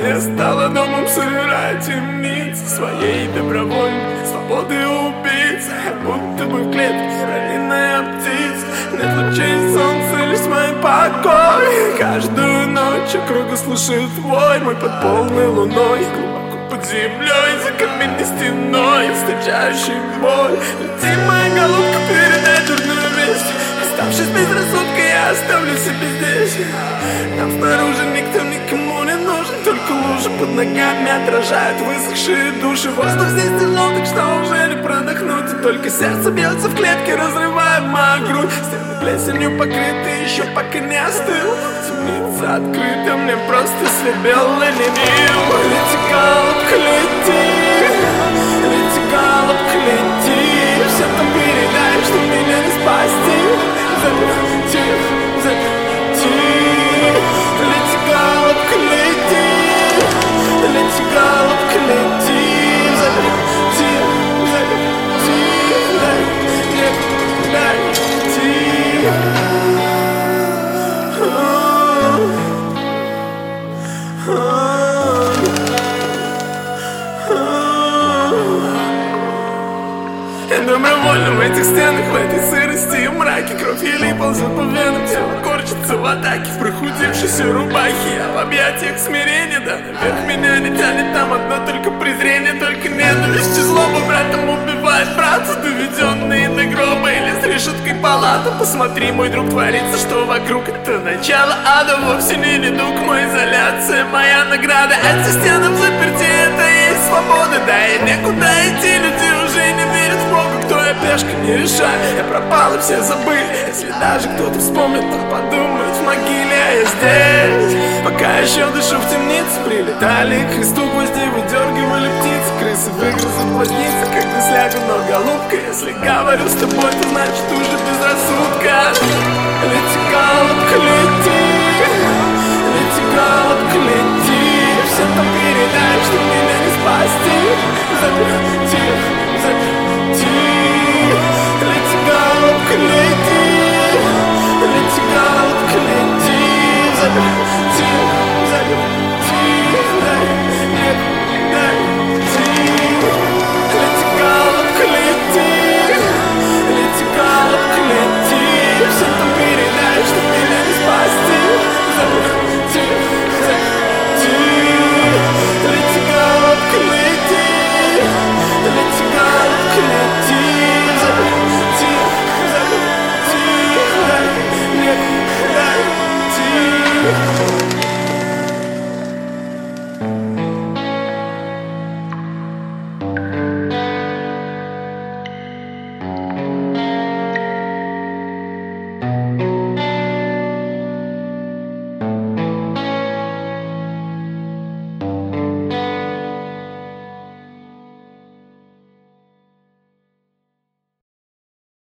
Моя стала домом, собирая темницы своей добровольной свободы убийцы. Будто бы в клетке раненая птица. Нет лучей солнца, лишь мой покой. Каждую ночь округа слушает вой мой под полной луной. Глубоко под землей, за каменной стеной, встречающий боль. Лети, моя голубка, передай дурную весть. Оставшись без рассудка, я оставлю себя здесь. Там снаружи никто никому не нужен, только лужи под ногами отражают высохшие души. Воздух здесь тяжел, так что уже не продохнуть. И только сердце бьется в клетке, разрывая мою грудь. Стены плесенью покрыты, еще пока не остыл. Темница открыта, мне просто слепел и не мил. Лети, голубка, лети, лети, голубка, лети. Все там передай, что меня не спасти. Залети, залети. Лети, голубка, лети, лети, голубка, лети. Залети, залети, залети. Я добровольно в этих стенах, в этой сырости и мраке. Кровь еле ползет по венам, тело корчится в атаке. В прохудившейся рубахе, я в объятиях смирения. Да, наверх меня не тянет, там одно только презрение. Только ненависть и злоба братом убивает братца, доведенные до гроба или с решеткой палата. Посмотри, мой друг, творится, что вокруг. Это начало ада, вовсе не недуг. Моя изоляция, моя награда. Эти стены в заперти, это и есть свобода. Да и некуда идти, люди уже не верят в Бога. Кто я, пешка, не решай, я пропал и все забыли. Если даже кто-то вспомнит, то подумает в могиле. А я здесь, пока еще дышу в темнице. Прилетали к Христу гвозди, выдергивали птицы. Крысы выгрызут глазницы, когда слягу. Но, голубка, если говорю с тобой, то значит уже без рассудка. Лети, голубка, лети, лети, голубка, лети.